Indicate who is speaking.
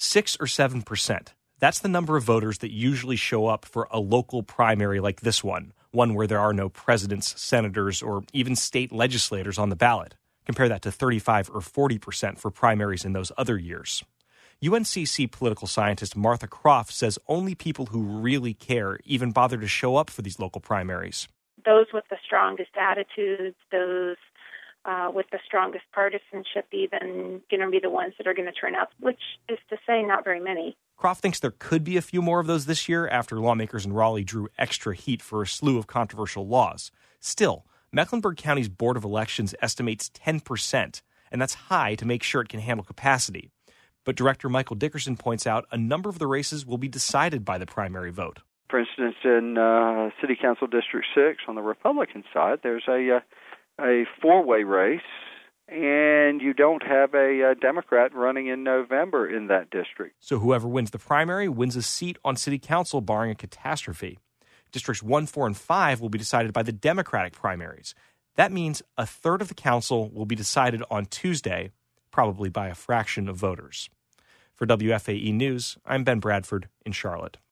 Speaker 1: 6 or 7%. That's the number of voters that usually show up for a local primary like this one where there are no presidents, senators, or even state legislators on the ballot. Compare that to 35 or 40% for primaries in those other years. UNCC political scientist Martha Croft says only people who really care even bother to show up for these local primaries.
Speaker 2: Those with the strongest attitudes, those with the strongest partisanship even, going to be the ones that are going to turn out, which is to say not very many.
Speaker 1: Croft thinks there could be a few more of those this year after lawmakers in Raleigh drew extra heat for a slew of controversial laws. Still, Mecklenburg County's Board of Elections estimates 10%, and that's high to make sure it can handle capacity. But Director Michael Dickerson points out a number of the races will be decided by the primary vote.
Speaker 3: For instance, in City Council District 6 on the Republican side, there's a four-way race, and you don't have a Democrat running in November in that district.
Speaker 1: So whoever wins the primary wins a seat on City Council, barring a catastrophe. Districts 1, 4, and 5 will be decided by the Democratic primaries. That means a third of the council will be decided on Tuesday, probably by a fraction of voters. For WFAE News, I'm Ben Bradford in Charlotte.